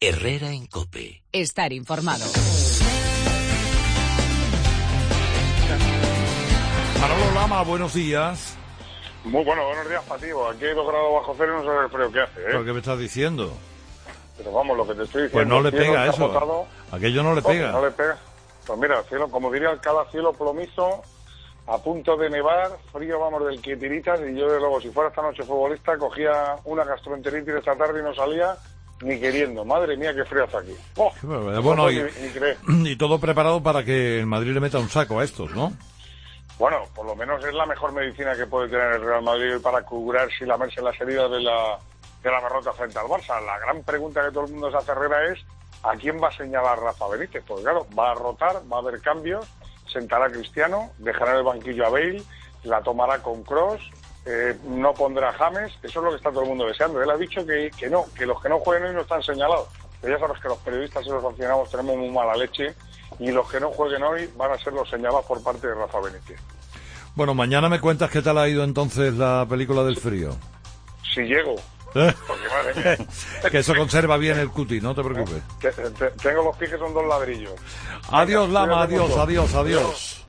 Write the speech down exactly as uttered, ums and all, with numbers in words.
Herrera en COPE. Estar informado. Manolo Lama, buenos días. Muy bueno, buenos días, Pativo. Aquí hay dos grados bajo cero y no sabes el frío que hace, ¿eh? ¿Pero qué me estás diciendo? Pero vamos, lo que te estoy diciendo... Pues no le cielo pega eso. encapotado. Aquello no le pega. No le pega. Pues mira, cielo, como diría cada cielo plomizo, a punto de nevar, frío, vamos, del que tiritas, y yo, de luego, si fuera esta noche futbolista, cogía una gastroenteritis esta tarde y no salía ni queriendo. Madre mía, qué frío hace aquí. Oh, bueno, no y, ni, ni y todo preparado para que el Madrid le meta un saco a estos, ¿no? Bueno, por lo menos es la mejor medicina que puede tener el Real Madrid para curarse y lamerse las heridas de la, de la derrota frente al Barça. La gran pregunta que todo el mundo se hace, Herrera, es ¿a quién va a señalar Rafa Benítez? Porque claro, va a rotar, va a haber cambios, sentará a Cristiano, dejará en el banquillo a Bale, la tomará con Kroos, eh, no pondrá a James. Eso es lo que está todo el mundo deseando. Él ha dicho que, que no, que los que no jueguen hoy no están señalados. Pero ya sabes que los periodistas y los aficionados tenemos muy mala leche, y los que no jueguen hoy van a ser los señalados por parte de Rafa Benítez. Bueno, mañana me cuentas qué tal ha ido entonces la película del frío. Si llego. ¿Eh? Porque, madre mía. Que eso conserva bien el cuti, no te preocupes. Te- te- tengo los pies que son dos ladrillos. Adiós, Venga, Lama, cuídate adiós, mucho. adiós, adiós.